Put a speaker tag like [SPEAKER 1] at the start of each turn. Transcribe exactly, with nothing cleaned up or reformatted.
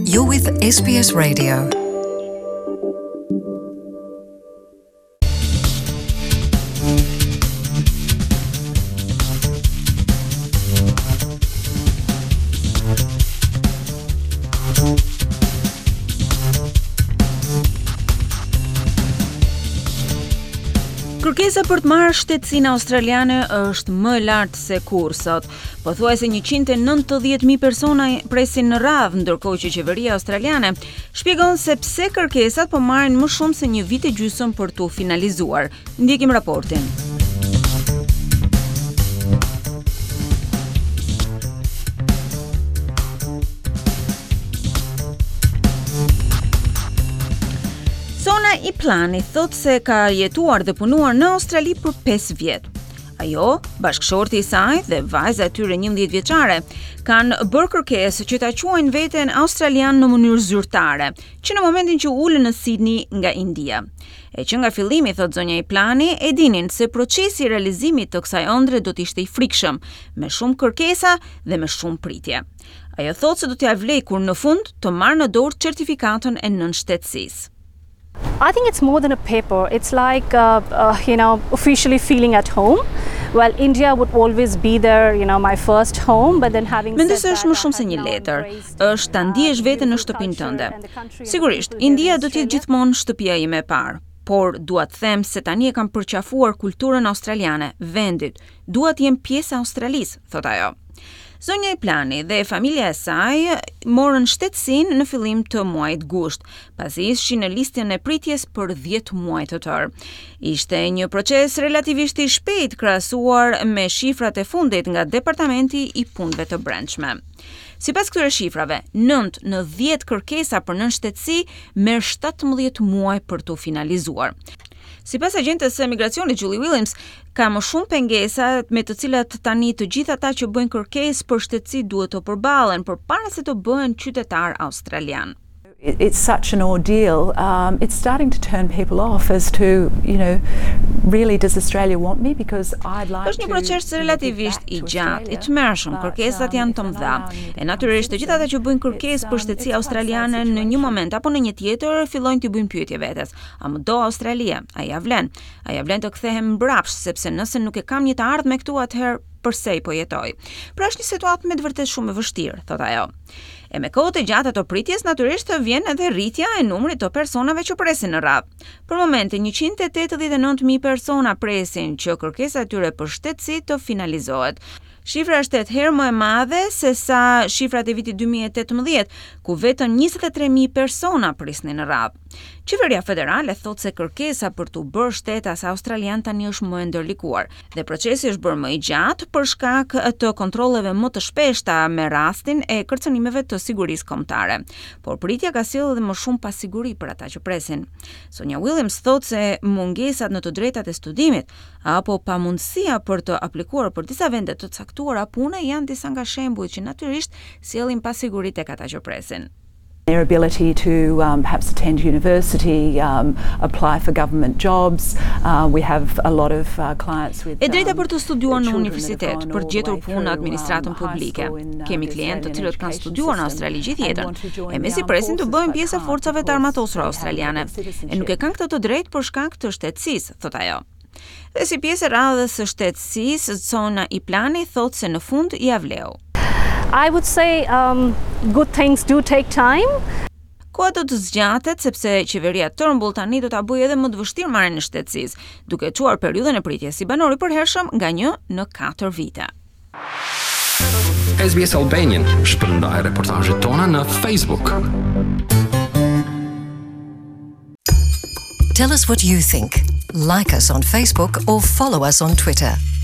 [SPEAKER 1] You're with S B S Radio.
[SPEAKER 2] Kërkesa për të marrë shtetësinë australiane është më e lartë se kur sot. Pothuajse njëqind e nëntëdhjetë mijë persona presin në radhë, ndërkohë që qeveria australiane shpjegon se pse kërkesat po marrin më shumë se një vit e gjysmë për t'u finalizuar. Ndjekim raportin. I plani thot se ka jetuar dhe punuar në Australi për pesë vjet. Ajo, bashkëshorti i saj dhe vajza e tyre njëmbëdhjetë vjeçare kanë bërë kërkesë që ta quajnë veten australian në mënyrë zyrtare, që në momentin që ulën në Sydney nga India. E që nga fillimi, thot zonja i plani, e dinin se procesi i realizimit të kësaj ëndre do të ishte i frikshëm, me shumë kërkesa dhe me shumë pritje. Ajo thot se do t'ia vlej kur në fund të marrë në dorë certifikatën e nënshtetësisë.
[SPEAKER 3] I think it's more than a paper. It's like, uh, uh, you know, officially feeling at home. Well, India would always be there, you know, my first home, but then having said that...
[SPEAKER 2] Mendoj se është më shumë se një letër, është ta ndihesh veten në shtëpinë tënde. Sigurisht, India do të jetë gjithmonë shtëpia ime e parë, por dua të them se tani e kam përqafuar kulturën australiane, vendit, dua të jem pjesë e Australisë, thot ajo. Zonja i plani dhe familja e saj morën shtetësinë në fillim të muajit gusht, pasi ishin në listën e pritjes për dhjetë muaj të tërë. Ishte një proces relativisht i shpejt krahasuar me shifrat e fundit nga Departamenti i Punëve të Brendshme. Sipas këtyre shifrave, nëntë në dhjetë kërkesa për nënshtetësi merr shtatëmbëdhjetë muaj për t'u finalizuar. Sipas agjentes së emigracionit Julie Williams, ka më shumë pengesa me të cilat tani të gjithë ata që bëjnë kërkesë për shtetësi duhet të përballen përpara se të bëhen qytetar australian.
[SPEAKER 4] It's such an ordeal. Um, it's starting to turn people off as to, you know, really does Australia want me because I'd like to.
[SPEAKER 2] Është një proces relativisht i gjatë, i tmerrshëm, kërkesat janë të mëdha. E natyrisht të gjithë ata që bëjnë kërkesë për shtetësi australiane në një moment apo në një tjetër fillojnë të bëjnë pyetje vetes. A më do Australia? A ja vlen? A ja vlen të kthehem mbrapsht, sepse nëse nuk e kam një të ardhme këtu, atëherë përse i po jetoj. Pra është një situatë me të vërtetë shumë e vështirë, thot ajo. E me kohët e gjata të pritjes, natyrisht vjen edhe rritja e numrit të personave që presin në radhë. Për momentin, njëqind e tetëdhjetë e nëntë mijë persona presin që kërkesa e tyre për shtetësi të finalizohet. Shifra është tetë herë më e madhe se sa shifrat e vitit dy mijë e tetëmbëdhjetë, ku vetëm njëzet e tre mijë persona prisnin në radhë. Qeveria federale thot se kërkesa për t'u bërë shtetas australian tani është më e ndërlikuar dhe procesi është bërë më i gjatë për shkak të kontrolleve më të shpeshta me rastin e kërcënimeve të sigurisë kombëtare. Por pritja ka sjellë edhe më shumë pasiguri për ata që presin. Sonja Williams thot se mungesat në të drejtat e studimit apo pamundësia për të aplikuar për disa vende të caktuara pune janë disa nga shembujt që natyrisht sjellin pasiguri tek ata që presin.
[SPEAKER 4] Their ability to um, perhaps attend university, um, apply for government jobs. Uh, we have a lot of uh, clients with.
[SPEAKER 2] E drejta për të studiuar në universitet, për të gjetur punë në administratën publike. Kemi klientë të cilët kanë studiuar në Australi gjithë jetën, e mesi presin të bëhen pjesë e forcave të armatosura australiane. E nuk e kanë këtë të drejtë për shkak të shtetësisë, thot ajo. Dhe si pjesë e radhës së shtetësisë, zona i plani thot se në fund ia vleu.
[SPEAKER 3] I would say um, good things do take time.
[SPEAKER 2] Koha do të zgjatet sepse qeveria Turnbull tani do ta bëjë edhe më të vështirë marrjen e shtetësisë, duke çuar periudhën e pritjes si banor i përhershëm nga një në katër vite.
[SPEAKER 5] S B S Albanian shpërndaj reportazhet tona në Facebook.
[SPEAKER 1] Tell us what you think. Like us on Facebook or follow us on Twitter.